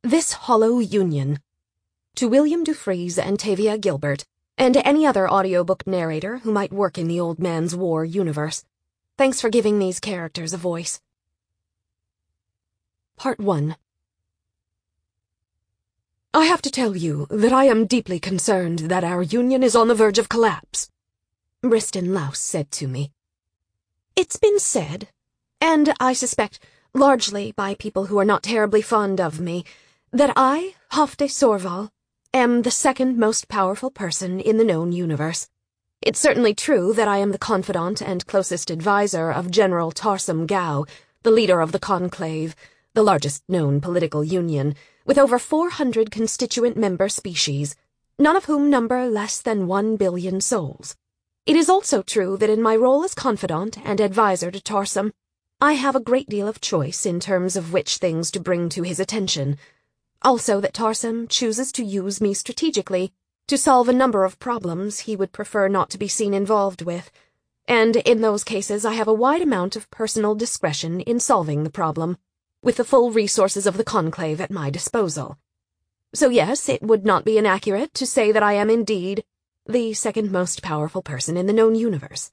This Hollow Union. To William Dufries and Tavia Gilbert, and any other audiobook narrator who might work in the Old Man's War universe. Thanks for giving these characters a voice. Part 1. I have to tell you that I am deeply concerned that our union is on the verge of collapse, Riston Louse said to me. It's been said, and I suspect largely by people who are not terribly fond of me, that I, Hafte Sorval, am the second most powerful person in the known universe. It's certainly true that I am the confidant and closest advisor of General Tarsem Gao, the leader of the Conclave, the largest known political union, with over 400 constituent member species, none of whom number less than 1 billion souls. It is also true that in my role as confidant and advisor to Tarsem, I have a great deal of choice in terms of which things to bring to his attention. Also that Tarsem chooses to use me strategically to solve a number of problems he would prefer not to be seen involved with, and in those cases I have a wide amount of personal discretion in solving the problem, with the full resources of the Conclave at my disposal. So yes, it would not be inaccurate to say that I am indeed the second most powerful person in the known universe.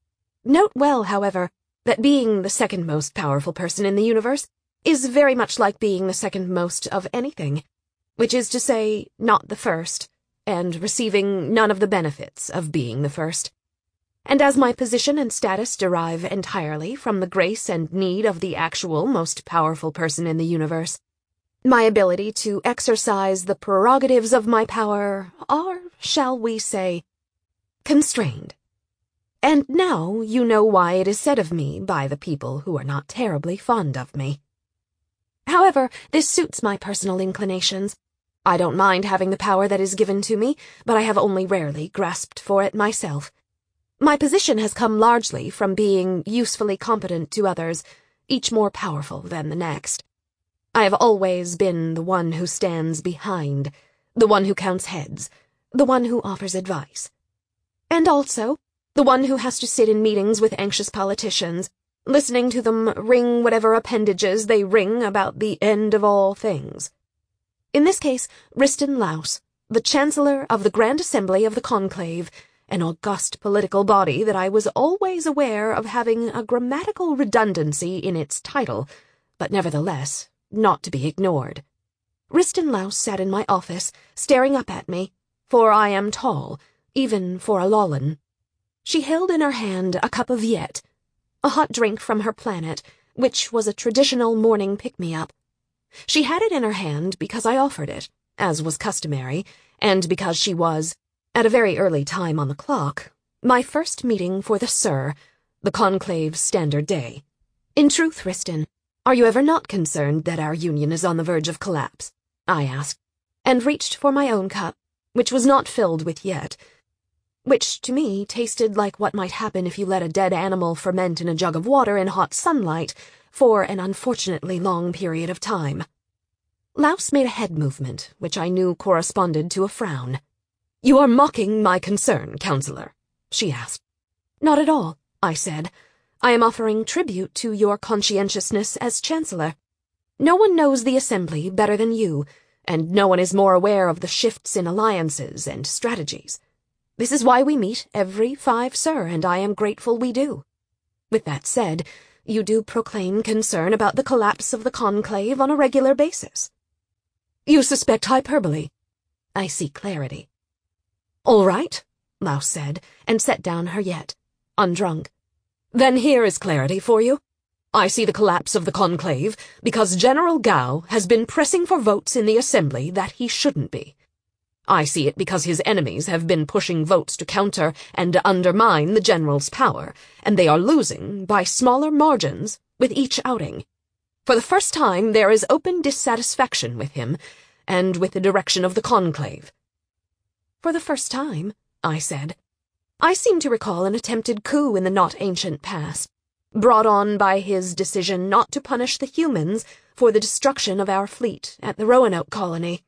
Note well, however, that being the second most powerful person in the universe is very much like being the second most of anything, which is to say, not the first, and receiving none of the benefits of being the first. And as my position and status derive entirely from the grace and need of the actual most powerful person in the universe, my ability to exercise the prerogatives of my power are, shall we say, constrained. And now you know why it is said of me by the people who are not terribly fond of me. However, this suits my personal inclinations. I don't mind having the power that is given to me, but I have only rarely grasped for it myself. My position has come largely from being usefully competent to others, each more powerful than the next. I have always been the one who stands behind, the one who counts heads, the one who offers advice. And also, the one who has to sit in meetings with anxious politicians, listening to them ring whatever appendages they ring about the end of all things. In this case, Riston Louse, the Chancellor of the Grand Assembly of the Conclave, an august political body that I was always aware of having a grammatical redundancy in its title, but nevertheless not to be ignored. Riston Louse sat in my office, staring up at me, for I am tall, even for a Lollan. She held in her hand a cup of yet, a hot drink from her planet, which was a traditional morning pick-me-up. She had it in her hand because I offered it, as was customary, and because she was, at a very early time on the clock, my first meeting for the Sur, the Conclave's standard day. In truth, Riston, are you ever not concerned that our union is on the verge of collapse? I asked, and reached for my own cup, which was not filled with yet, which to me tasted like what might happen if you let a dead animal ferment in a jug of water in hot sunlight for an unfortunately long period of time. Louse made a head movement, which I knew corresponded to a frown. You are mocking my concern, Counselor, she asked. Not at all, I said. I am offering tribute to your conscientiousness as Chancellor. No one knows the Assembly better than you, and no one is more aware of the shifts in alliances and strategies. This is why we meet every 5 Sur, and I am grateful we do. With that said, you do proclaim concern about the collapse of the Conclave on a regular basis. You suspect hyperbole. I see clarity. All right, Louse said, and set down her yet, undrunk. Then here is clarity for you. I see the collapse of the Conclave because General Gao has been pressing for votes in the Assembly that he shouldn't be. I see it because his enemies have been pushing votes to counter and undermine the General's power, and they are losing by smaller margins with each outing. For the first time, there is open dissatisfaction with him, and with the direction of the Conclave. For the first time, I said. I seem to recall an attempted coup in the not-ancient past, brought on by his decision not to punish the humans for the destruction of our fleet at the Roanoke colony.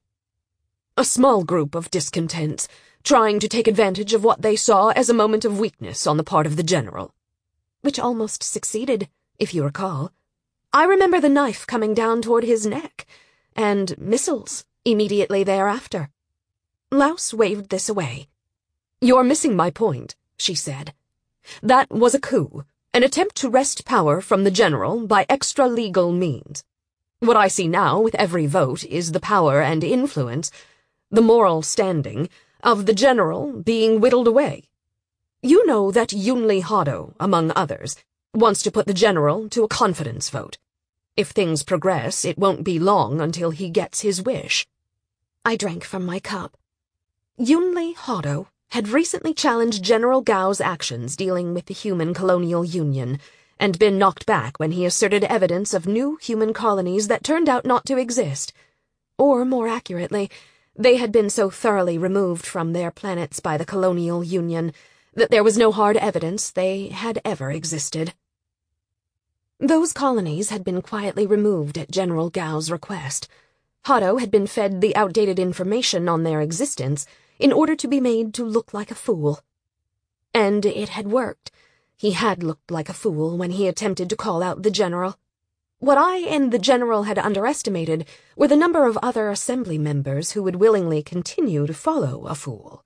A small group of discontents, trying to take advantage of what they saw as a moment of weakness on the part of the General. Which almost succeeded, if you recall. I remember the knife coming down toward his neck, and missiles immediately thereafter. Laus waved this away. "You're missing my point," she said. "That was a coup, an attempt to wrest power from the general by extra-legal means. What I see now with every vote is the power and influence, the moral standing, of the general being whittled away. You know that Yunli Hado, among others, wants to put the general to a confidence vote. If things progress, it won't be long until he gets his wish." I drank from my cup. Yunli Hado had recently challenged General Gao's actions dealing with the human colonial union, and been knocked back when he asserted evidence of new human colonies that turned out not to exist. Or, more accurately, they had been so thoroughly removed from their planets by the colonial union that there was no hard evidence they had ever existed. Those colonies had been quietly removed at General Gao's request. Hado had been fed the outdated information on their existence in order to be made to look like a fool. And it had worked. He had looked like a fool when he attempted to call out the general. What I and the general had underestimated were the number of other assembly members who would willingly continue to follow a fool.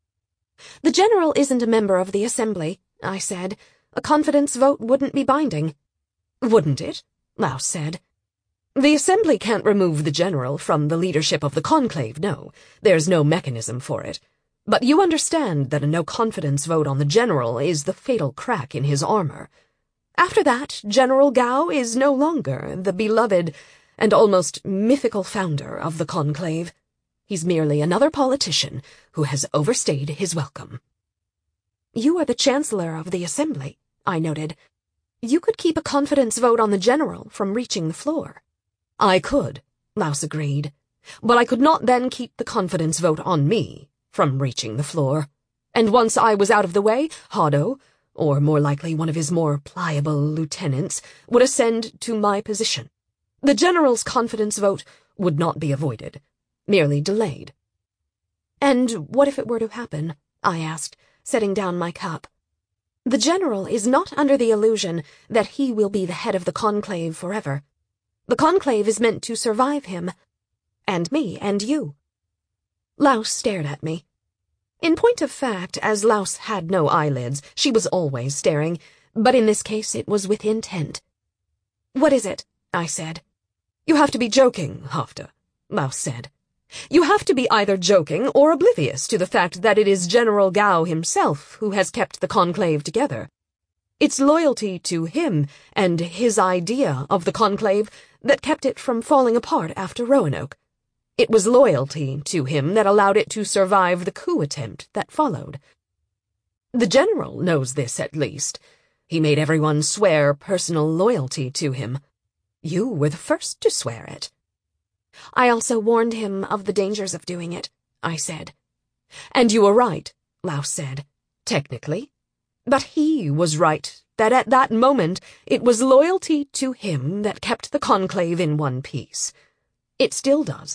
"The general isn't a member of the assembly," I said. "A confidence vote wouldn't be binding." "Wouldn't it?" Laus said. "The assembly can't remove the general from the leadership of the conclave, no. There's no mechanism for it. But you understand that a no-confidence vote on the general is the fatal crack in his armor. After that, General Gao is no longer the beloved and almost mythical founder of the conclave. He's merely another politician who has overstayed his welcome." "You are the chancellor of the assembly," I noted. "You could keep a confidence vote on the general from reaching the floor." "I could," Laus agreed, "but I could not then keep the confidence vote on me from reaching the floor. And once I was out of the way, Hado, or more likely one of his more pliable lieutenants, would ascend to my position. The general's confidence vote would not be avoided, merely delayed." "And what if it were to happen?" I asked, setting down my cup. "The general is not under the illusion that he will be the head of the conclave forever. The conclave is meant to survive him, and me, and you." Laus stared at me. In point of fact, as Laus had no eyelids, she was always staring, but in this case it was with intent. "What is it?" I said. "You have to be joking, Hafta," Laus said. "You have to be either joking or oblivious to the fact that it is General Gao himself who has kept the conclave together. It's loyalty to him and his idea of the conclave that kept it from falling apart after Roanoke. It was loyalty to him that allowed it to survive the coup attempt that followed. The general knows this, at least. He made everyone swear personal loyalty to him. You were the first to swear it." "I also warned him of the dangers of doing it," I said. "And you were right," Laus said. "Technically. But he was right that at that moment it was loyalty to him that kept the conclave in one piece. It still does.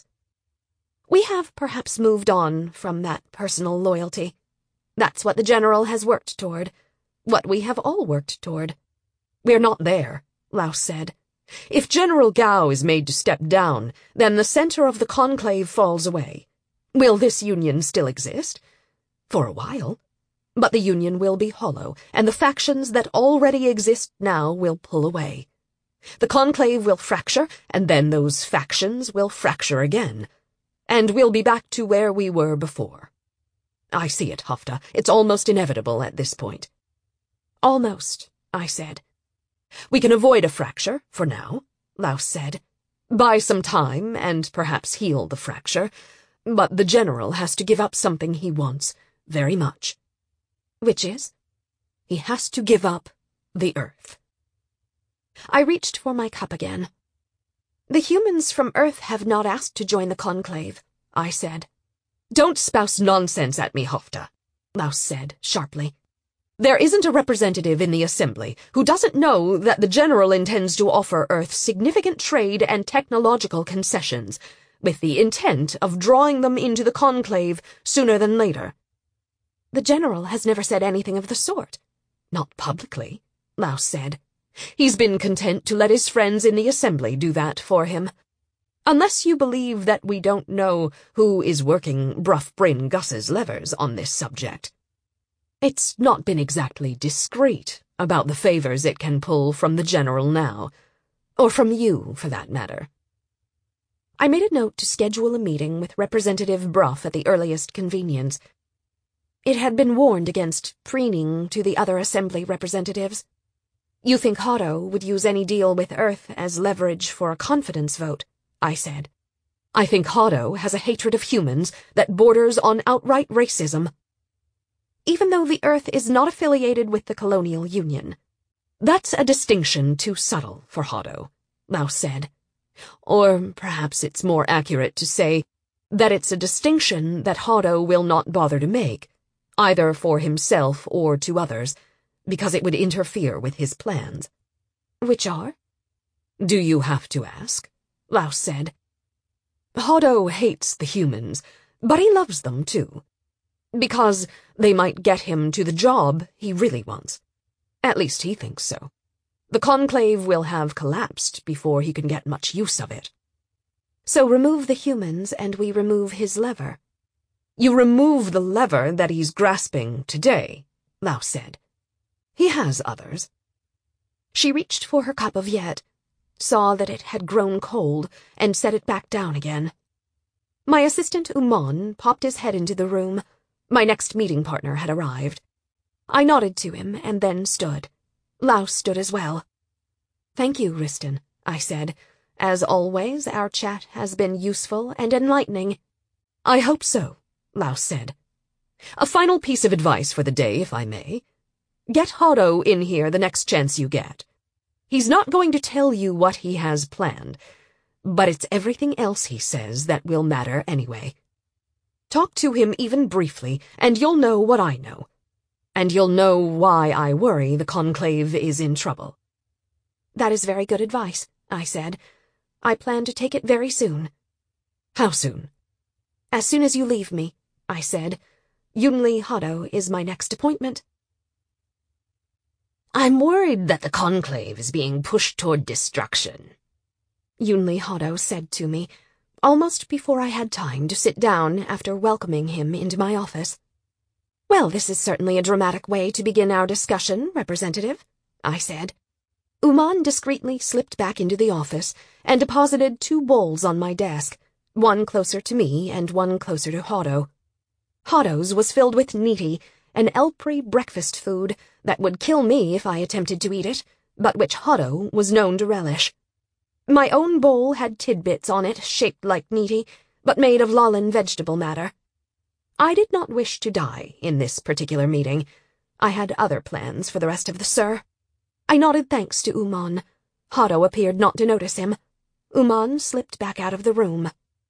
We have perhaps moved on from that personal loyalty. That's what the general has worked toward, what we have all worked toward." "We're not there," Laus said. "If General Gao is made to step down, then the center of the conclave falls away. Will this union still exist? For a while. But the union will be hollow, and the factions that already exist now will pull away. The conclave will fracture, and then those factions will fracture again. And we'll be back to where we were before. I see it, Hafta. It's almost inevitable at this point." "Almost," I said. "We can avoid a fracture, for now," Laus said. "Buy some time, and perhaps heal the fracture. But the general has to give up something he wants very much." "Which is?" "He has to give up the Earth." I reached for my cup again. "The humans from Earth have not asked to join the conclave," I said. "Don't spouse nonsense at me, Hafta," Laus said sharply. "There isn't a representative in the assembly who doesn't know that the general intends to offer Earth significant trade and technological concessions, with the intent of drawing them into the conclave sooner than later." "The general has never said anything of the sort." "Not publicly," Laus said. "He's been content to let his friends in the assembly do that for him." Unless you believe that we don't know who is working Bruff Bryn Gus's levers on this subject. It's not been exactly discreet about the favors it can pull from the General now, or from you, for that matter. I made a note to schedule a meeting with Representative Bruff at the earliest convenience. It had been warned against preening to the other Assembly representatives. You think Hotto would use any deal with Earth as leverage for a confidence vote, I said. I think Hotto has a hatred of humans that borders on outright racism. Even though the Earth is not affiliated with the Colonial Union. That's a distinction too subtle for Hotto, Laus said. Or perhaps it's more accurate to say that it's a distinction that Hotto will not bother to make, either for himself or to others, because it would interfere with his plans. Which are? Do you have to ask? Laus said. Hotto hates the humans, but he loves them too. Because they might get him to the job he really wants. At least he thinks so. The Conclave will have collapsed before he can get much use of it. So remove the humans and we remove his lever. You remove the lever that he's grasping today, Laus said. He has others. She reached for her cup of yet, saw that it had grown cold, and set it back down again. My assistant Uman popped his head into the room. My next meeting partner had arrived. I nodded to him and then stood. Laus stood as well. Thank you, Riston, I said. As always, our chat has been useful and enlightening. I hope so, Laus said. A final piece of advice for the day, if I may. Get Hotto in here the next chance you get. He's not going to tell you what he has planned, but it's everything else he says that will matter anyway. Talk to him even briefly, and you'll know what I know. And you'll know why I worry the Conclave is in trouble. That is very good advice, I said. I plan to take it very soon. How soon? As soon as you leave me, I said. Yunli Hotto is my next appointment. I'm worried that the Conclave is being pushed toward destruction, Yunli Hotto said to me, almost before I had time to sit down after welcoming him into my office. Well, this is certainly a dramatic way to begin our discussion, Representative, I said. Uman discreetly slipped back into the office and deposited 2 bowls on my desk, one closer to me and one closer to Hotto. Hotto's was filled with niti, an Elpri breakfast food that would kill me if I attempted to eat it, but which Hotto was known to relish. My own bowl had tidbits on it shaped like niti, but made of Lollan vegetable matter. I did not wish to die in this particular meeting. I had other plans for the rest of the Sur. I nodded thanks to Uman. Hotto appeared not to notice him. Uman slipped back out of the room.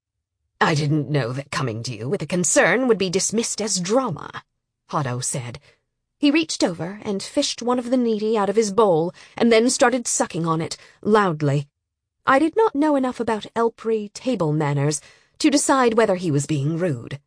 I didn't know that coming to you with a concern would be dismissed as drama, Hotto said. He reached over and fished one of the niti out of his bowl and then started sucking on it, loudly. I did not know enough about Elpri table manners to decide whether he was being rude.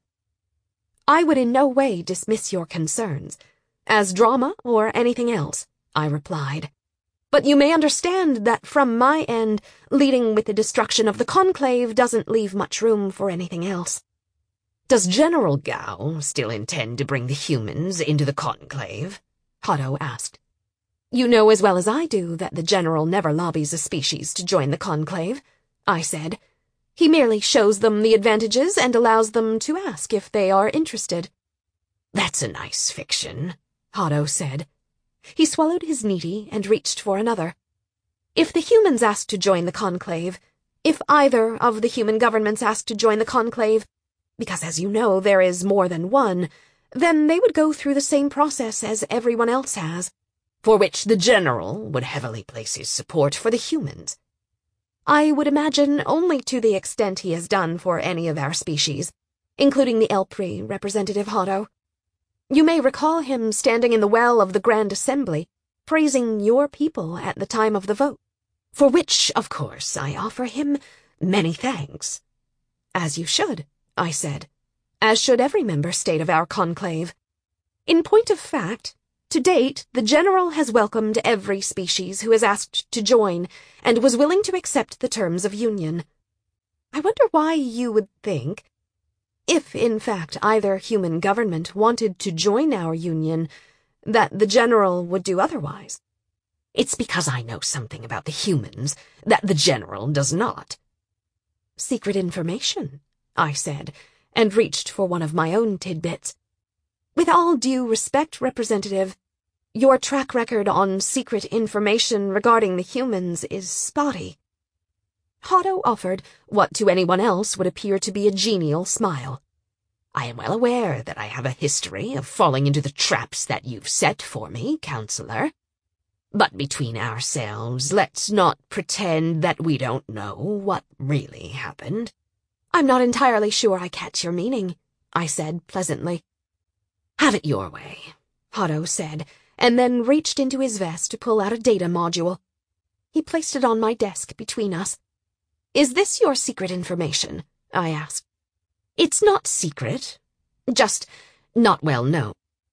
I would in no way dismiss your concerns, as drama or anything else, I replied. But you may understand that from my end, leading with the destruction of the Conclave doesn't leave much room for anything else. Does General Gao still intend to bring the humans into the Conclave? Hotto asked. You know as well as I do that the General never lobbies a species to join the Conclave, I said. He merely shows them the advantages and allows them to ask if they are interested. That's a nice fiction, Hotto said. He swallowed his niti and reached for another. If the humans asked to join the Conclave, if either of the human governments asked to join the Conclave, because as you know there is more than one, then they would go through the same process as everyone else has, for which the General would heavily place his support for the humans. I would imagine only to the extent he has done for any of our species, including the Elpri, Representative Hotto. You may recall him standing in the well of the Grand Assembly, praising your people at the time of the vote, for which, of course, I offer him many thanks. As you should, I said, as should every member state of our conclave. In point of fact, to date, the General has welcomed every species who has asked to join and was willing to accept the terms of union. I wonder why you would think, if in fact either human government wanted to join our union, that the General would do otherwise. It's because I know something about the humans that the General does not. Secret information, I said, and reached for one of my own tidbits. With all due respect, Representative, your track record on secret information regarding the humans is spotty. Hotto offered what to anyone else would appear to be a genial smile. I am well aware that I have a history of falling into the traps that you've set for me, Counselor. But between ourselves, let's not pretend that we don't know what really happened. I'm not entirely sure I catch your meaning, I said pleasantly. Have it your way, Hotto said, and then reached into his vest to pull out a data module. He placed it on my desk between us. Is this your secret information? I asked. It's not secret, just not well known.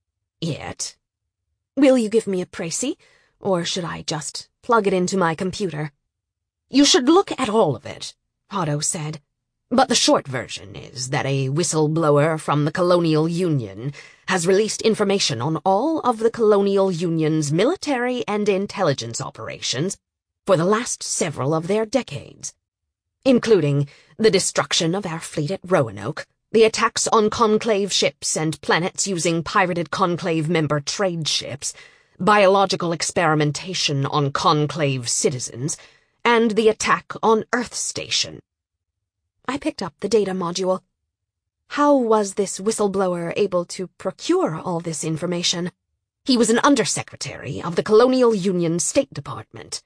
Yet. Will you give me a précis, or should I just plug it into my computer? You should look at all of it, Hotto said. But the short version is that a whistleblower from the Colonial Union has released information on all of the Colonial Union's military and intelligence operations for the last several of their decades, including the destruction of our fleet at Roanoke, the attacks on Conclave ships and planets using pirated Conclave member trade ships, biological experimentation on Conclave citizens, and the attack on Earth Station. I picked up the data module. How was this whistleblower able to procure all this information? He was an undersecretary of the Colonial Union State Department.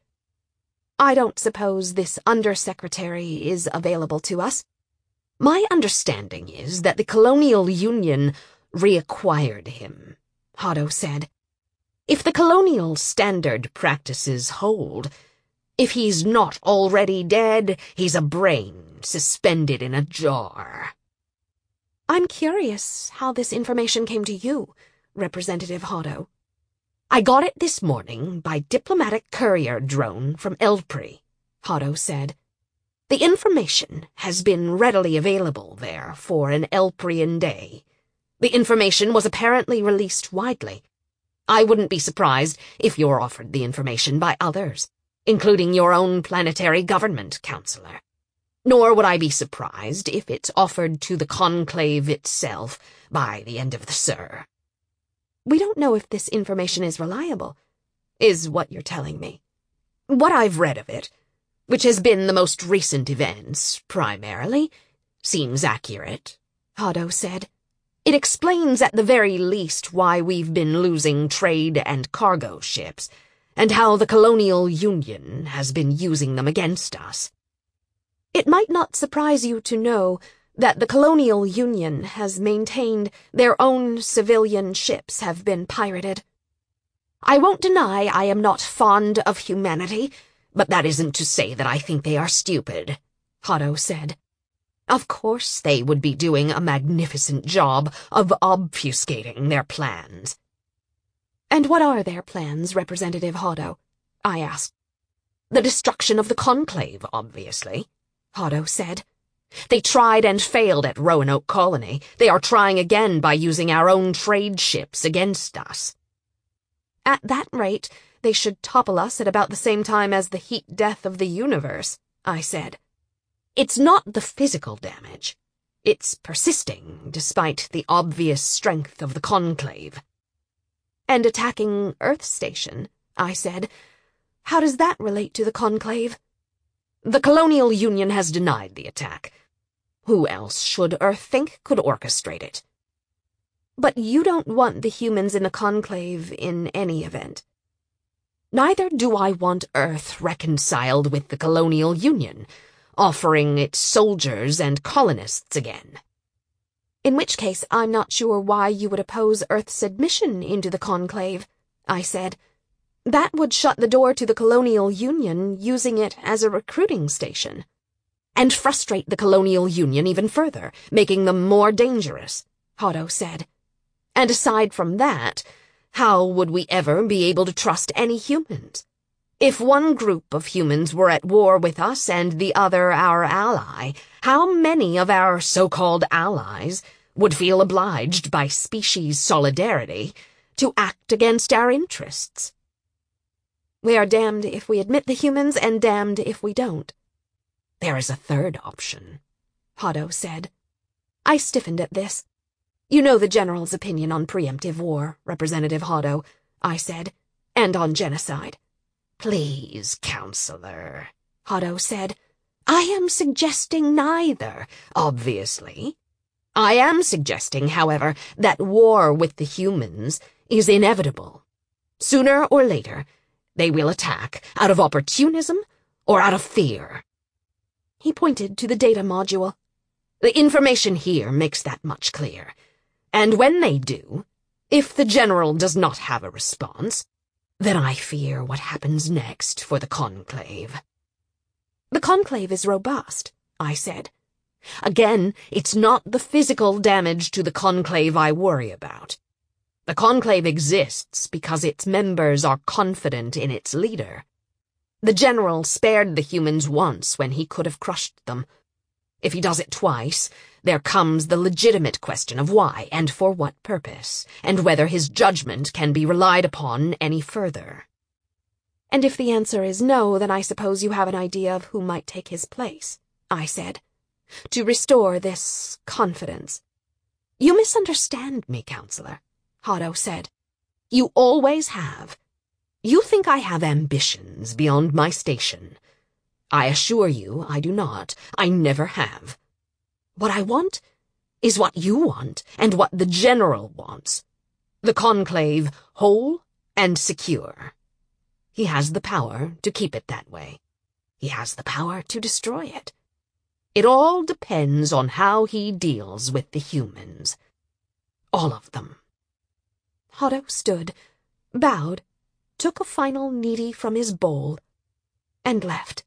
I don't suppose this undersecretary is available to us. My understanding is that the Colonial Union reacquired him, Hotto said. If the colonial standard practices hold, if he's not already dead, he's a brain suspended in a jar. I'm curious how this information came to you, Representative Hotto. I got it this morning by diplomatic courier drone from Eldpri, Hotto said. The information has been readily available there for an Elprian day. The information was apparently released widely. I wouldn't be surprised if you're offered the information by others, including your own planetary government, Counselor. Nor would I be surprised if it's offered to the Conclave itself by the end of the Sur. We don't know if this information is reliable, is what you're telling me. What I've read of it, which has been the most recent events, primarily, seems accurate, Hotto said. It explains at the very least why we've been losing trade and cargo ships, and how the Colonial Union has been using them against us. It might not surprise you to know that the Colonial Union has maintained their own civilian ships have been pirated. I won't deny I am not fond of humanity, but that isn't to say that I think they are stupid, Hotto said. Of course they would be doing a magnificent job of obfuscating their plans. And what are their plans, Representative Hotto? I asked. The destruction of the Conclave, obviously, Hotto said. They tried and failed at Roanoke Colony. They are trying again by using our own trade ships against us. At that rate, they should topple us at about the same time as the heat death of the universe, I said. It's not the physical damage. It's persisting, despite the obvious strength of the Conclave. And attacking Earth Station, I said. How does that relate to the Conclave? The Colonial Union has denied the attack. Who else should Earth think could orchestrate it? But you don't want the humans in the Conclave in any event. Neither do I want Earth reconciled with the Colonial Union, offering its soldiers and colonists again. In which case, I'm not sure why you would oppose Earth's admission into the Conclave, I said. That would shut the door to the Colonial Union using it as a recruiting station. And frustrate the Colonial Union even further, making them more dangerous, Hotto said. And aside from that, how would we ever be able to trust any humans? If one group of humans were at war with us and the other our ally, how many of our so-called allies would feel obliged by species solidarity to act against our interests? We are damned if we admit the humans and damned if we don't. There is a third option, Hotto said. I stiffened at this. You know the General's opinion on preemptive war, Representative Hotto, I said, and on genocide. Please, Counselor, Hotto said. I am suggesting neither, obviously. I am suggesting, however, that war with the humans is inevitable. Sooner or later, they will attack out of opportunism or out of fear. He pointed to the data module. The information here makes that much clear. And when they do, if the General does not have a response, then I fear what happens next for the Conclave. The Conclave is robust, I said. Again, it's not the physical damage to the Conclave I worry about. The Conclave exists because its members are confident in its leader. The General spared the humans once when he could have crushed them. If he does it twice, there comes the legitimate question of why and for what purpose, and whether his judgment can be relied upon any further. And if the answer is no, then I suppose you have an idea of who might take his place, I said, to restore this confidence. You misunderstand me, Counselor, Hotto said. You always have. You think I have ambitions beyond my station. I assure you I do not. I never have. What I want is what you want and what the General wants. The Conclave whole and secure. He has the power to keep it that way. He has the power to destroy it. It all depends on how he deals with the humans. All of them. Hotto stood, bowed, took a final needy from his bowl, and left.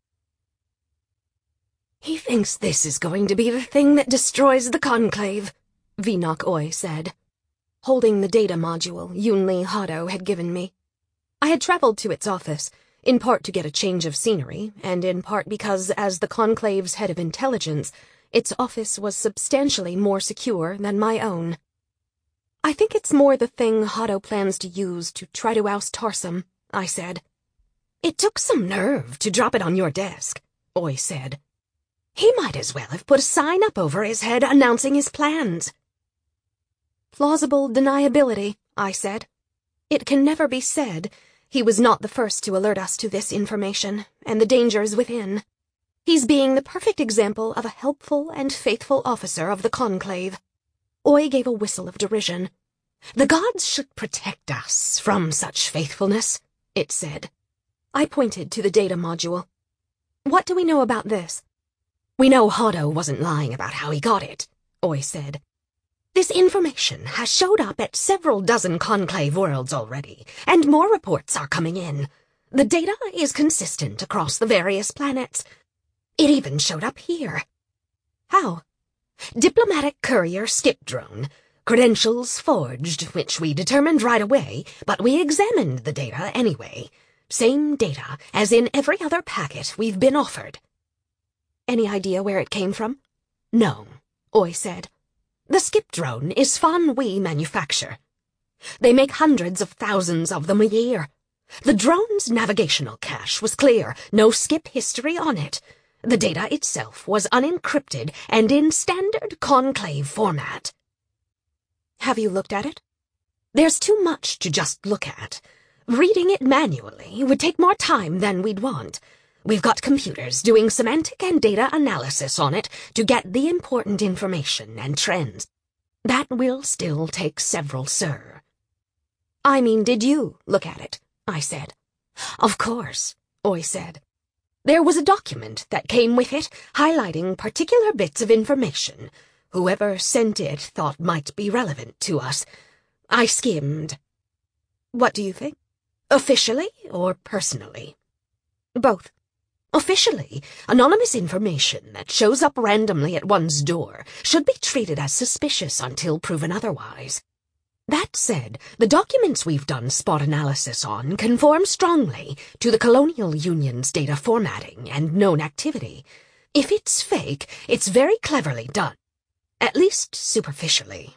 He thinks this is going to be the thing that destroys the Conclave, Vinok Oy said, holding the data module Yunli Hotto had given me. I had traveled to its office, in part to get a change of scenery, and in part because, as the Conclave's head of intelligence, its office was substantially more secure than my own. I think it's more the thing Hotto plans to use to try to oust Tarsem, I said. It took some nerve to drop it on your desk, Oy said. He might as well have put a sign up over his head announcing his plans. Plausible deniability, I said. It can never be said. He was not the first to alert us to this information, and the dangers within. He's being the perfect example of a helpful and faithful officer of the Conclave. Oy gave a whistle of derision. The gods should protect us from such faithfulness, it said. I pointed to the data module. What do we know about this? We know Hotto wasn't lying about how he got it, Oy said. This information has showed up at several dozen Conclave worlds already, and more reports are coming in. The data is consistent across the various planets. It even showed up here. How? Diplomatic courier skip drone. Credentials forged, which we determined right away, but we examined the data anyway. Same data as in every other packet we've been offered. Any idea where it came from? No, Oy said. The skip drone is Fan We manufacture. They make hundreds of thousands of them a year. The drone's navigational cache was clear, no skip history on it. The data itself was unencrypted and in standard Conclave format. Have you looked at it? There's too much to just look at. Reading it manually would take more time than we'd want. We've got computers doing semantic and data analysis on it to get the important information and trends. That will still take several, sir. I mean, did you look at it? I said. Of course, Oy said. There was a document that came with it, highlighting particular bits of information. Whoever sent it thought might be relevant to us. I skimmed. What do you think? Officially or personally? Both. Officially, anonymous information that shows up randomly at one's door should be treated as suspicious until proven otherwise. That said, the documents we've done spot analysis on conform strongly to the Colonial Union's data formatting and known activity. If it's fake, it's very cleverly done. At least superficially.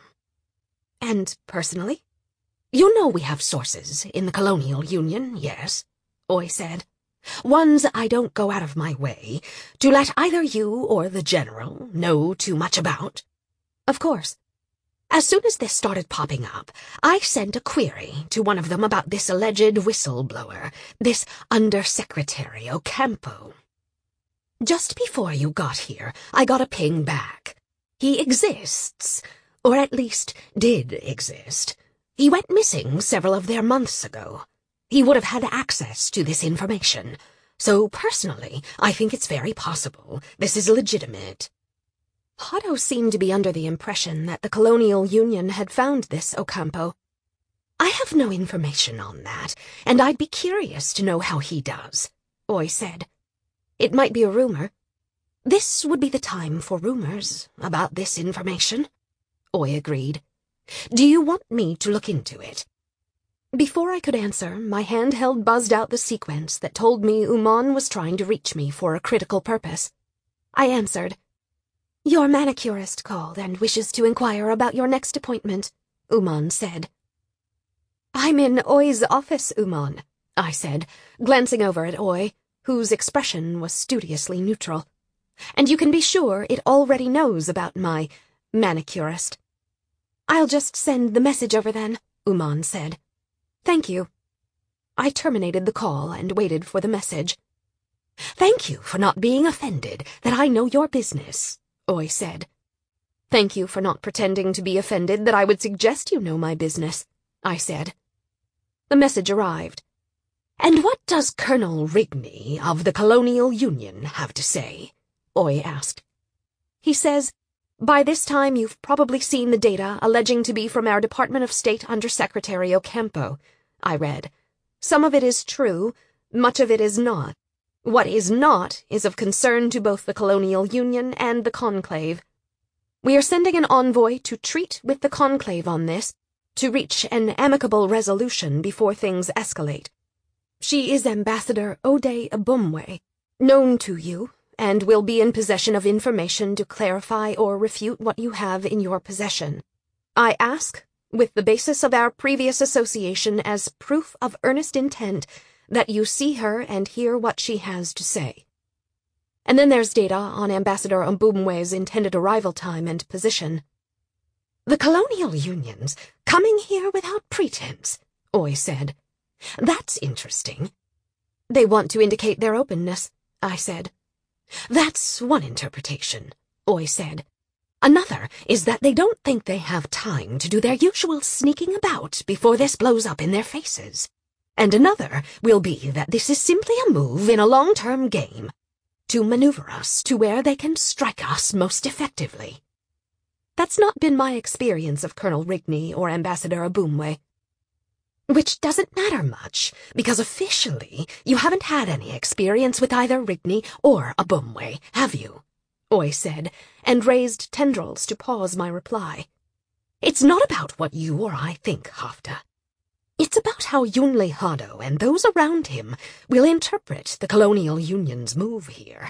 And personally? You know we have sources in the Colonial Union, yes? Oy said. Ones I don't go out of my way to let either you or the General know too much about. Of course. As soon as this started popping up, I sent a query to one of them about this alleged whistleblower, this Undersecretary Ocampo. Just before you got here, I got a ping back. He exists, or at least did exist. He went missing several of their months ago. He would have had access to this information. So personally, I think it's very possible this is legitimate. Otto seemed to be under the impression that the Colonial Union had found this Ocampo. I have no information on that, and I'd be curious to know how he does, Oy said. It might be a rumor. This would be the time for rumors about this information, Oy agreed. Do you want me to look into it? Before I could answer, my handheld buzzed out the sequence that told me Uman was trying to reach me for a critical purpose. I answered. Your manicurist called and wishes to inquire about your next appointment, Uman said. I'm in Oy's office, Uman, I said, glancing over at Oy, whose expression was studiously neutral. And you can be sure it already knows about my manicurist. I'll just send the message over then, Uman said. Thank you. I terminated the call and waited for the message. Thank you for not being offended that I know your business, Oy said. Thank you for not pretending to be offended that I would suggest you know my business, I said. The message arrived. And what does Colonel Rigney of the Colonial Union have to say? Oy asked. He says, by this time you've probably seen the data alleging to be from our Department of State Undersecretary Ocampo, I read. Some of it is true, much of it is not. What is not is of concern to both the Colonial Union and the Conclave. We are sending an envoy to treat with the Conclave on this, to reach an amicable resolution before things escalate. She is Ambassador Ode Abumwe, known to you, and will be in possession of information to clarify or refute what you have in your possession. I ask, with the basis of our previous association as proof of earnest intent, that you see her and hear what she has to say. And then there's data on Ambassador Mbumwe's intended arrival time and position. The Colonial Union's coming here without pretense, Oy said. That's interesting. They want to indicate their openness, I said. That's one interpretation, Oy said. Another is that they don't think they have time to do their usual sneaking about before this blows up in their faces. And another will be that this is simply a move in a long-term game to maneuver us to where they can strike us most effectively. That's not been my experience of Colonel Rigney or Ambassador Abumwe. Which doesn't matter much, because officially you haven't had any experience with either Rigney or Abumwe, have you? Oy said, and raised tendrils to pause my reply. It's not about what you or I think, Hafta. It's about how Yunle Hado and those around him will interpret the Colonial Union's move here.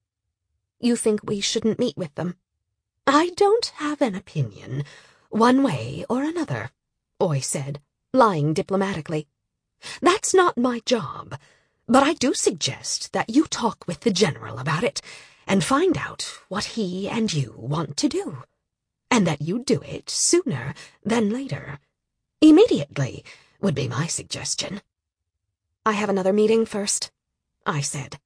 You think we shouldn't meet with them? I don't have an opinion, one way or another, Oy said, lying diplomatically. That's not my job, but I do suggest that you talk with the General about it and find out what he and you want to do, and that you do it sooner than later. Immediately would be my suggestion. I have another meeting first, I said.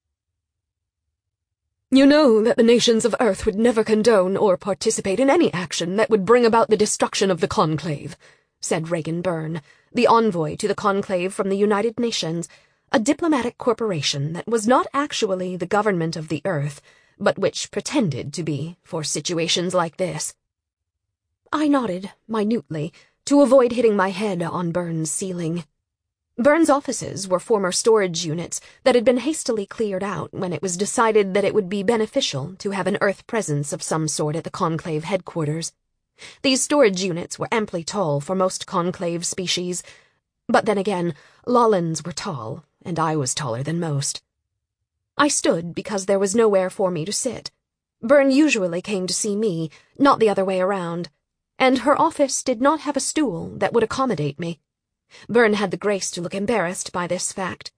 You know that the nations of Earth would never condone or participate in any action that would bring about the destruction of the Conclave, said Regan Byrne, the envoy to the Conclave from the United Nations, a diplomatic corporation that was not actually the government of the Earth, but which pretended to be for situations like this. I nodded, minutely, to avoid hitting my head on Byrne's ceiling. Byrne's offices were former storage units that had been hastily cleared out when it was decided that it would be beneficial to have an Earth presence of some sort at the Conclave headquarters. These storage units were amply tall for most Conclave species, but then again, Lollands were tall, and I was taller than most. I stood because there was nowhere for me to sit. Byrne usually came to see me, not the other way around, and her office did not have a stool that would accommodate me. Byrne had the grace to look embarrassed by this fact.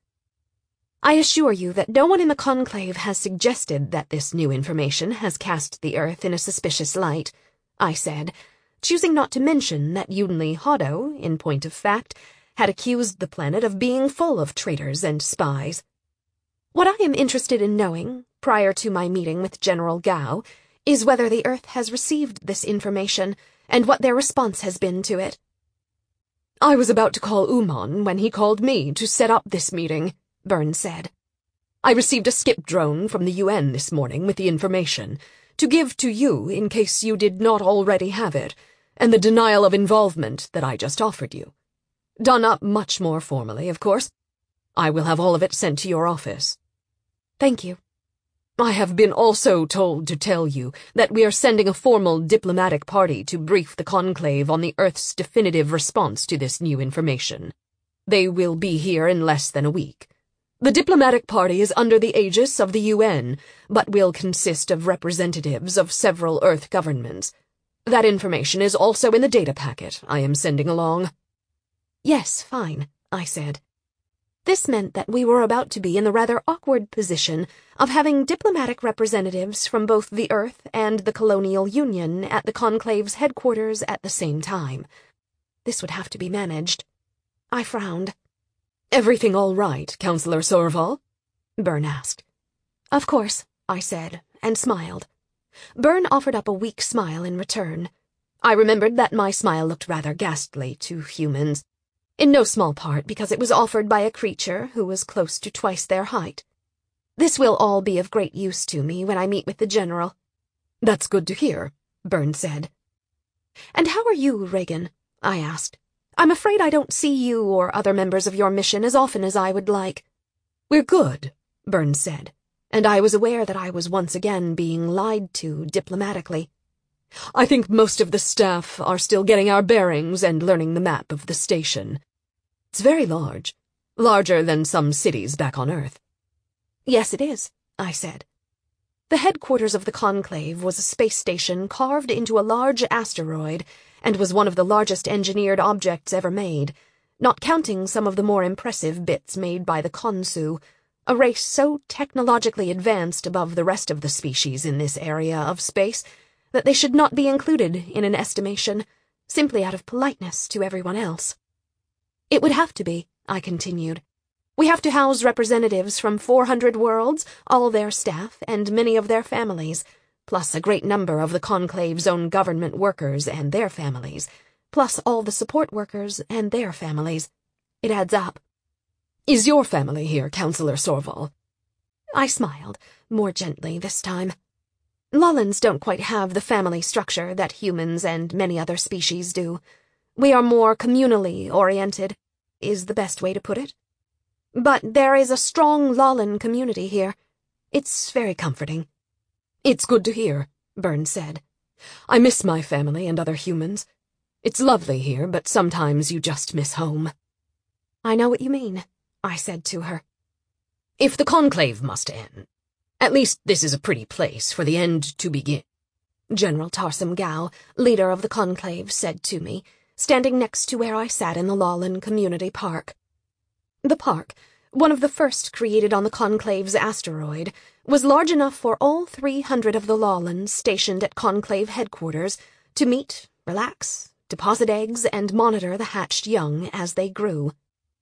I assure you that no one in the Conclave has suggested that this new information has cast the Earth in a suspicious light, I said, choosing not to mention that Yunli Hodo, in point of fact, had accused the planet of being full of traitors and spies. What I am interested in knowing, prior to my meeting with General Gao, is whether the Earth has received this information and what their response has been to it. I was about to call Uman when he called me to set up this meeting, Byrne said. I received a skip drone from the UN this morning with the information, to give to you in case you did not already have it, and the denial of involvement that I just offered you. Done up much more formally, of course. I will have all of it sent to your office. Thank you. I have been also told to tell you that we are sending a formal diplomatic party to brief the Conclave on the Earth's definitive response to this new information. They will be here in less than a week. The diplomatic party is under the aegis of the UN, but will consist of representatives of several Earth governments. That information is also in the data packet I am sending along. Yes, fine, I said. This meant that we were about to be in the rather awkward position of having diplomatic representatives from both the Earth and the Colonial Union at the Conclave's headquarters at the same time. This would have to be managed. I frowned. Everything all right, Councillor Sorval? Byrne asked. Of course, I said, and smiled. Byrne offered up a weak smile in return. I remembered that my smile looked rather ghastly to humans, in no small part because it was offered by a creature who was close to twice their height. This will all be of great use to me when I meet with the General. That's good to hear, Byrne said. And how are you, Regan? I asked. I'm afraid I don't see you or other members of your mission as often as I would like. We're good, Byrne said, and I was aware that I was once again being lied to diplomatically. I think most of the staff are still getting our bearings and learning the map of the station. It's very large, larger than some cities back on Earth. Yes, it is, I said. The headquarters of the Conclave was a space station carved into a large asteroid and was one of the largest engineered objects ever made, not counting some of the more impressive bits made by the Khonsu, a race so technologically advanced above the rest of the species in this area of space that they should not be included in an estimation, simply out of politeness to everyone else. It would have to be, I continued. We have to house representatives from 400 worlds, all their staff, and many of their families, plus a great number of the Conclave's own government workers and their families, plus all the support workers and their families. It adds up. Is your family here, Councillor Sorval? I smiled, more gently this time. Lollans don't quite have the family structure that humans and many other species do. We are more communally oriented, is the best way to put it. But there is a strong Lollan community here. It's very comforting. It's good to hear, Byrne said. I miss my family and other humans. It's lovely here, but sometimes you just miss home. I know what you mean, I said to her. If the Conclave must end, at least this is a pretty place for the end to begin, General Tarsem Gao, leader of the Conclave, said to me, standing next to where I sat in the Lollan Community Park. The park, one of the first created on the Conclave's asteroid, was large enough for all 300 of the Lollans stationed at Conclave headquarters to meet, relax, deposit eggs, and monitor the hatched young as they grew.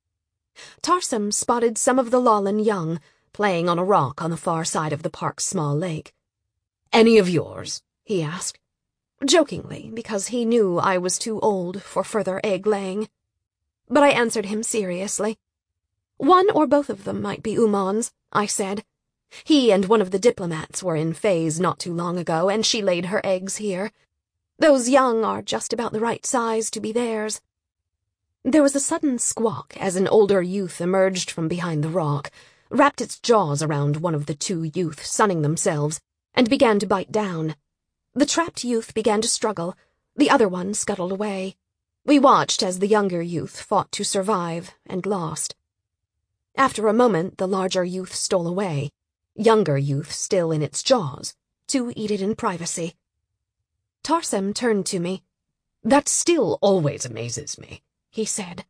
Tarsem spotted some of the Lollan young, playing on a rock on the far side of the park's small lake. "Any of yours?" he asked, jokingly, because he knew I was too old for further egg-laying. But I answered him seriously. One or both of them might be Uman's, I said. He and one of the diplomats were in phase not too long ago, and she laid her eggs here. Those young are just about the right size to be theirs. There was a sudden squawk as an older youth emerged from behind the rock, wrapped its jaws around one of the two youth sunning themselves, and began to bite down. The trapped youth began to struggle. The other one scuttled away. We watched as the younger youth fought to survive and lost. After a moment, the larger youth stole away. younger youth still in its jaws, to eat it in privacy. Tarsem turned to me. That still always amazes me, he said.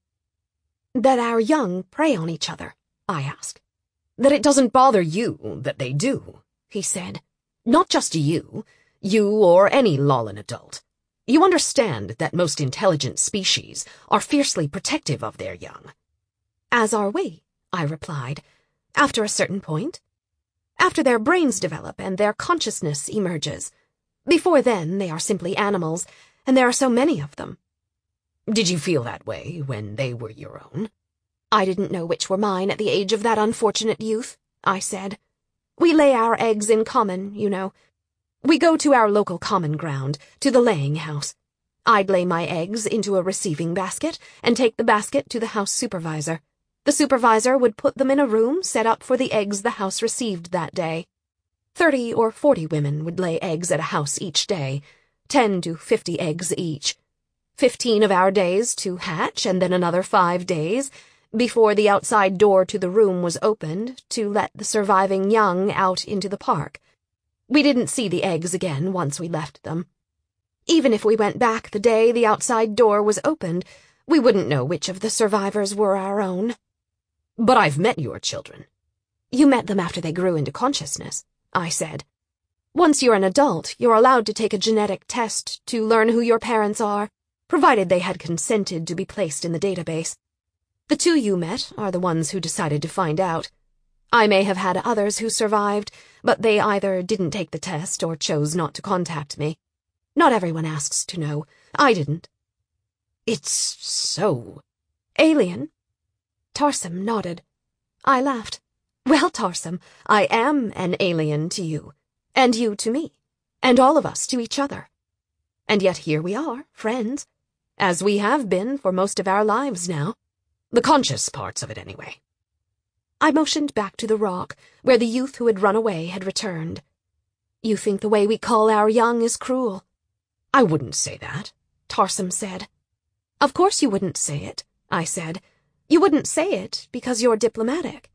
That our young prey on each other, I asked. That it doesn't bother you that they do, he said. Not just you or any Lawlen adult. You understand that most intelligent species are fiercely protective of their young. As are we, I replied, after a certain point. After their brains develop and their consciousness emerges. Before then, they are simply animals, and there are so many of them. Did you feel that way when they were your own? I didn't know which were mine at the age of that unfortunate youth, I said. We lay our eggs in common, you know. We go to our local common ground, to the laying house. I'd lay my eggs into a receiving basket and take the basket to the house supervisor. The supervisor would put them in a room set up for the eggs the house received that day. 30 or 40 women would lay eggs at a house each day, 10 to 50 eggs each. 15 of our days to hatch, and then another 5 days, before the outside door to the room was opened to let the surviving young out into the park. We didn't see the eggs again once we left them. Even if we went back the day the outside door was opened, we wouldn't know which of the survivors were our own. But I've met your children. You met them after they grew into consciousness, I said. Once you're an adult, you're allowed to take a genetic test to learn who your parents are, provided they had consented to be placed in the database. The 2 you met are the ones who decided to find out. I may have had others who survived, but they either didn't take the test or chose not to contact me. Not everyone asks to know. I didn't. It's so... alien? Tarsem nodded. I laughed. Well, Tarsem, I am an alien to you, and you to me, and all of us to each other. And yet here we are, friends, as we have been for most of our lives now. The conscious parts of it, anyway. I motioned back to the rock, where the youth who had run away had returned. You think the way we call our young is cruel? I wouldn't say that, Tarsem said. Of course you wouldn't say it, I said. You wouldn't say it because you're diplomatic.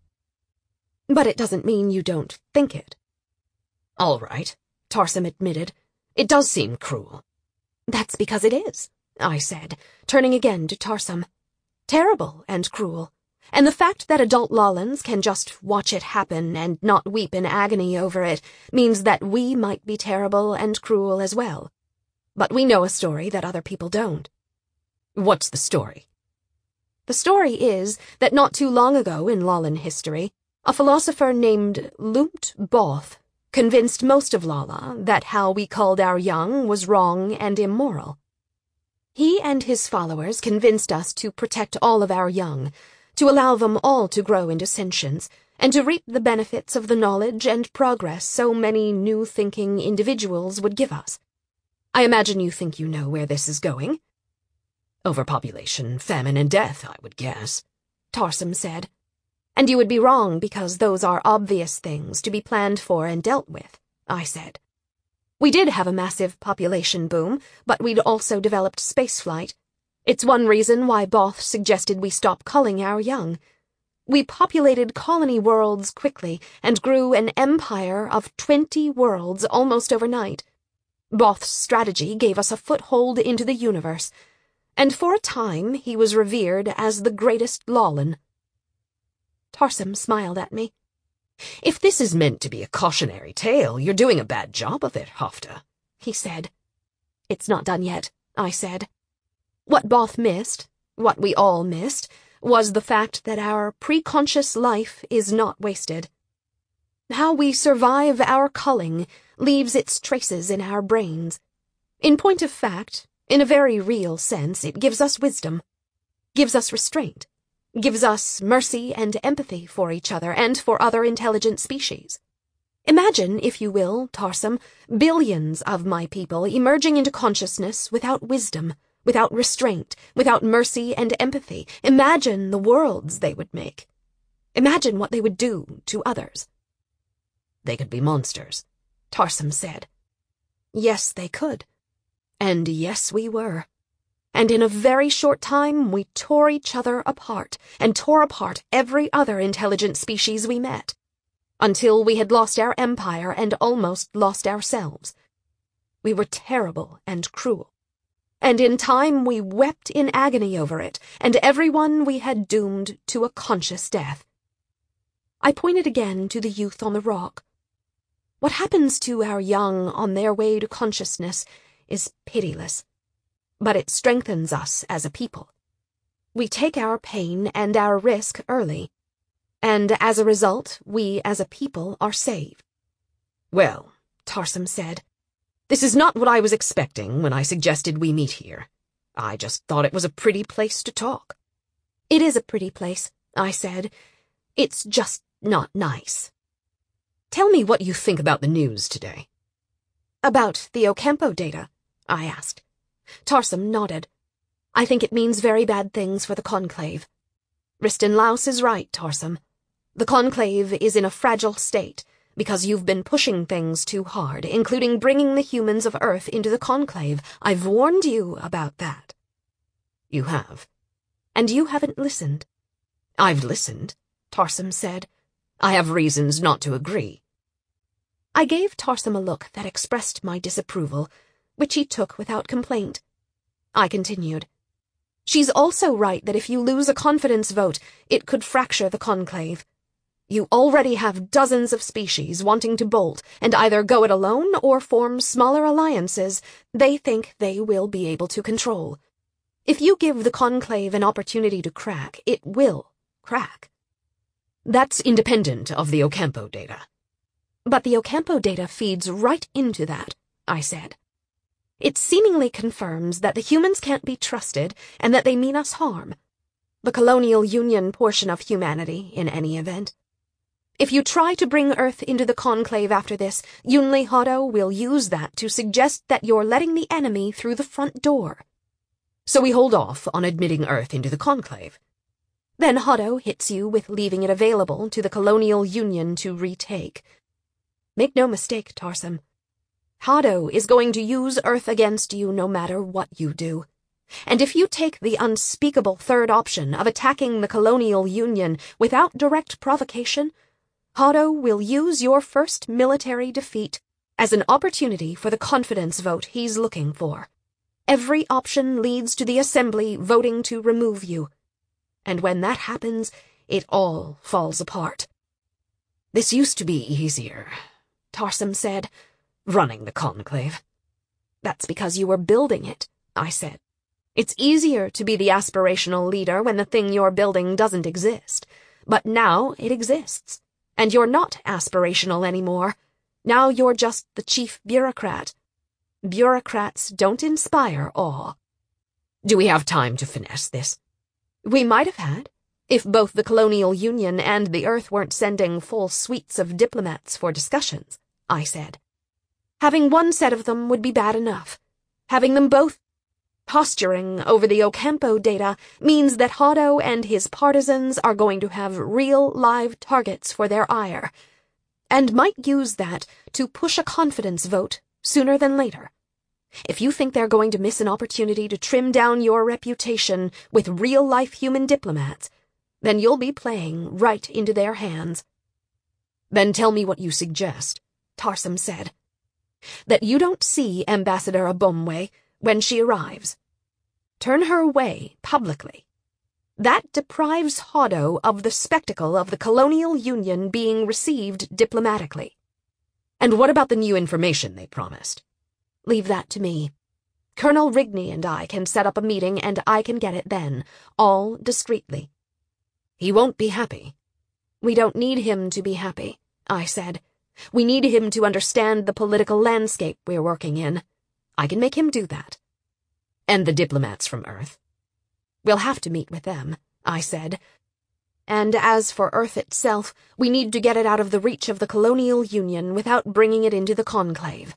But it doesn't mean you don't think it. All right, Tarsem admitted. It does seem cruel. That's because it is, I said, turning again to Tarsem. Terrible and cruel. And the fact that adult Lawlens can just watch it happen and not weep in agony over it means that we might be terrible and cruel as well. But we know a story that other people don't. What's the story? The story is that not too long ago in Lawlen history, a philosopher named Lumt Both convinced most of Lala that how we called our young was wrong and immoral. He and his followers convinced us to protect all of our young, to allow them all to grow into sentience, and to reap the benefits of the knowledge and progress so many new-thinking individuals would give us. I imagine you think you know where this is going. Overpopulation, famine, and death, I would guess, Tarsem said. And you would be wrong because those are obvious things to be planned for and dealt with, I said. We did have a massive population boom, but we'd also developed spaceflight. It's one reason why Both suggested we stop culling our young. We populated colony worlds quickly and grew an empire of 20 worlds almost overnight. Both's strategy gave us a foothold into the universe, and for a time he was revered as the greatest Lawlen. Tarsem smiled at me. If this is meant to be a cautionary tale, you're doing a bad job of it, Hofta, he said. It's not done yet, I said. What Both missed, what we all missed, was the fact that our preconscious life is not wasted. How we survive our culling leaves its traces in our brains. In point of fact, in a very real sense, it gives us wisdom, gives us restraint, gives us mercy and empathy for each other and for other intelligent species. Imagine, if you will, Tarsem, billions of my people emerging into consciousness without wisdom, without restraint, without mercy and empathy. Imagine the worlds they would make. Imagine what they would do to others. They could be monsters, Tarsem said. Yes, they could. And yes, we were. And in a very short time we tore each other apart, and tore apart every other intelligent species we met. until we had lost our empire and almost lost ourselves. We were terrible and cruel, and in time we wept in agony over it, and everyone we had doomed to a conscious death. I pointed again to the youth on the rock. What happens to our young on their way to consciousness is pitiless, but it strengthens us as a people. We take our pain and our risk early, and as a result, we as a people are saved. Well, Tarsem said, this is not what I was expecting when I suggested we meet here. I just thought it was a pretty place to talk. It is a pretty place, I said. It's just not nice. Tell me what you think about the news today. About the Ocampo data? I asked. Tarsem nodded. I think it means very bad things for the Conclave. Riston Louse is right, Tarsem. The Conclave is in a fragile state, because you've been pushing things too hard, including bringing the humans of Earth into the Conclave. I've warned you about that. You have. And you haven't listened. I've listened, Tarsem said. I have reasons not to agree. I gave Tarsem a look that expressed my disapproval, which he took without complaint. I continued. She's also right that if you lose a confidence vote, it could fracture the Conclave. You already have dozens of species wanting to bolt and either go it alone or form smaller alliances they think they will be able to control. If you give the Conclave an opportunity to crack, it will crack. That's independent of the Ocampo data. But the Ocampo data feeds right into that, I said. It seemingly confirms that the humans can't be trusted and that they mean us harm. The Colonial Union portion of humanity, in any event. If you try to bring Earth into the Conclave after this, Yunli Hado will use that to suggest that you're letting the enemy through the front door. So we hold off on admitting Earth into the Conclave. Then Hado hits you with leaving it available to the Colonial Union to retake. Make no mistake, Tarsem. Hado is going to use Earth against you no matter what you do. And if you take the unspeakable third option of attacking the Colonial Union without direct provocation, Hado will use your first military defeat as an opportunity for the confidence vote he's looking for. Every option leads to the Assembly voting to remove you. And when that happens, it all falls apart. This used to be easier, Tarsem said, running the Conclave. That's because you were building it, I said. It's easier to be the aspirational leader when the thing you're building doesn't exist. But now it exists. And you're not aspirational anymore. Now you're just the chief bureaucrat. Bureaucrats don't inspire awe. Do we have time to finesse this? We might have had, if both the Colonial Union and the Earth weren't sending full suites of diplomats for discussions, I said. Having one set of them would be bad enough. Having them both posturing over the Ocampo data means that Hado and his partisans are going to have real live targets for their ire, and might use that to push a confidence vote sooner than later. If you think they're going to miss an opportunity to trim down your reputation with real-life human diplomats, then you'll be playing right into their hands. Then tell me what you suggest, Tarsem said. That you don't see Ambassador Abomwe when she arrives. Turn her away publicly. That deprives Hado of the spectacle of the Colonial Union being received diplomatically. And what about the new information they promised? Leave that to me. Colonel Rigney and I can set up a meeting and I can get it then, all discreetly. He won't be happy. We don't need him to be happy, I said. We need him to understand the political landscape we're working in. I can make him do that. And the diplomats from Earth? We'll have to meet with them, I said. And as for Earth itself, we need to get it out of the reach of the Colonial Union without bringing it into the Conclave.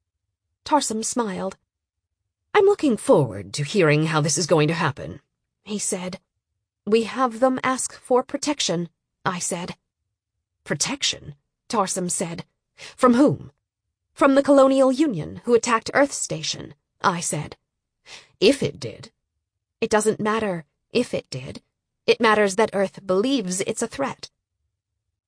Tarsem smiled. I'm looking forward to hearing how this is going to happen, he said. We have them ask for protection, I said. Protection? Tarsem said. From whom? From the Colonial Union, who attacked Earth Station, I said. If it did. It doesn't matter if it did. It matters that Earth believes it's a threat.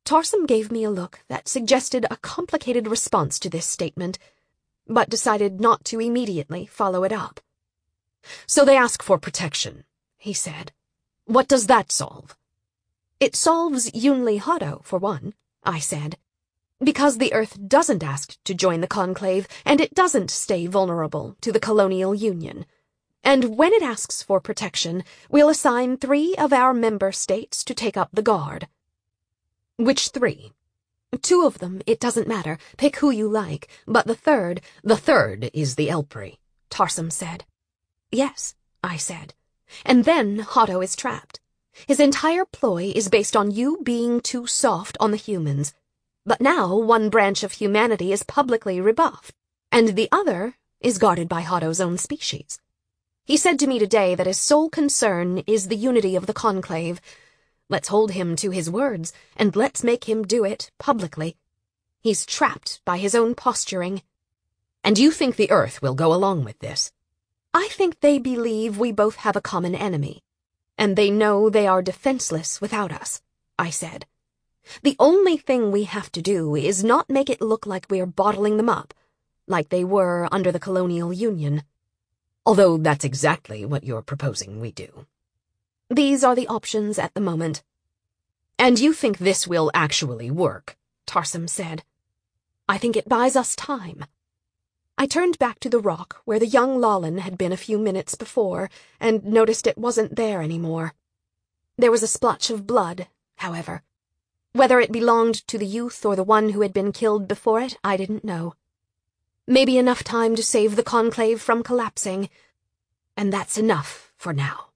Tarsem gave me a look that suggested a complicated response to this statement, but decided not to immediately follow it up. So they ask for protection, he said. What does that solve? It solves Yunli Hado, for one, I said. Because the Earth doesn't ask to join the Conclave, and it doesn't stay vulnerable to the Colonial Union. And when it asks for protection, we'll assign 3 of our member states to take up the guard. Which 3? 2 of them, it doesn't matter. Pick who you like. But the third... The third is the Elpri, Tarsem said. Yes, I said. And then Hado is trapped. His entire ploy is based on you being too soft on the humans. But now one branch of humanity is publicly rebuffed, and the other is guarded by Hado's own species. He said to me today that his sole concern is the unity of the Conclave. Let's hold him to his words, and let's make him do it publicly. He's trapped by his own posturing. And you think the Earth will go along with this? I think they believe we both have a common enemy, and they know they are defenseless without us, I said. The only thing we have to do is not make it look like we're bottling them up, like they were under the Colonial Union. Although that's exactly what you're proposing we do. These are the options at the moment. And you think this will actually work? Tarsem said. I think it buys us time. I turned back to the rock where the young Lawlin had been a few minutes before, and noticed it wasn't there anymore. There was a splotch of blood, however. Whether it belonged to the youth or the one who had been killed before it, I didn't know. Maybe enough time to save the Conclave from collapsing, and that's enough for now.